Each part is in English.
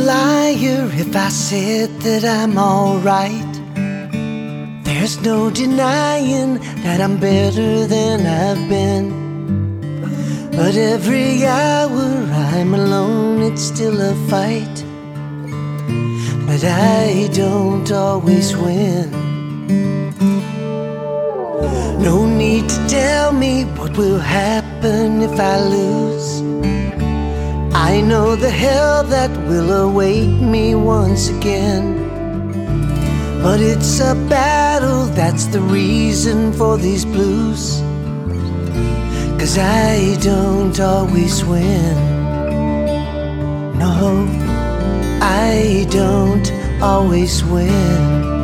liar if I said that I'm alright. There's no denying that I'm better than I've been. But every hour I'm alone, it's still a fight. But I don't always win. No need to tell me what will happen if I lose. I know the hell that will await me once again. But it's a battle, that's the reason for these blues. 'Cause I don't always win. No, I don't always win.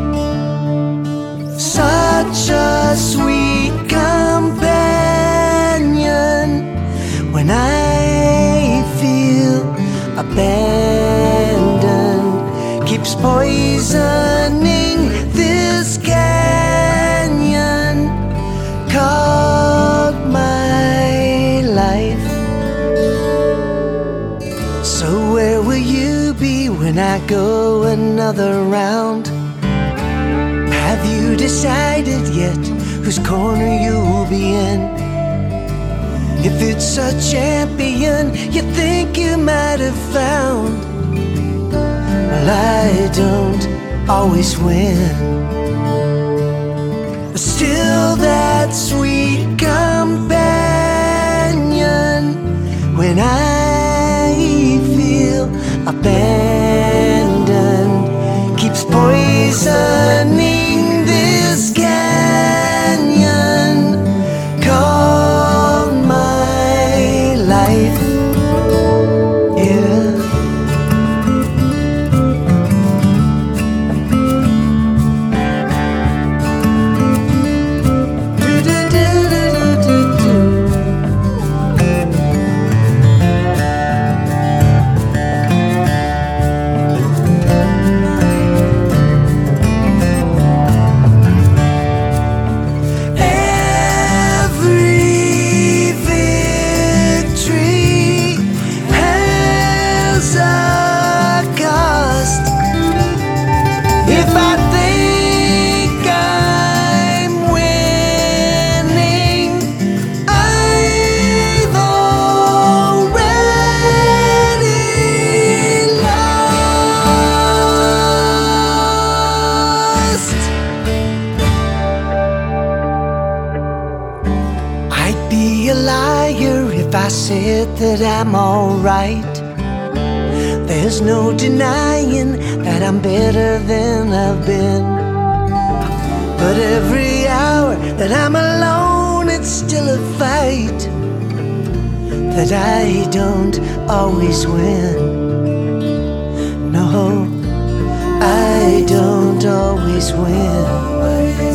Such a sweet companion when I feel abandoned, keeps poisoning this canyon called my life. So where will you be when I go another round? Have you decided yet whose corner you'll be in? If it's a champion you think you might have found, well, I don't always win. But still that sweet companion when I feel abandoned, keeps poisoning this canyon called my life. Yeah. If I think I'm winning, I've already lost. I'd be a liar if I said that I'm alright. There's no denying that I'm better than I've been. But every hour that I'm alone, it's still a fight. That I don't always win. No, I don't always win.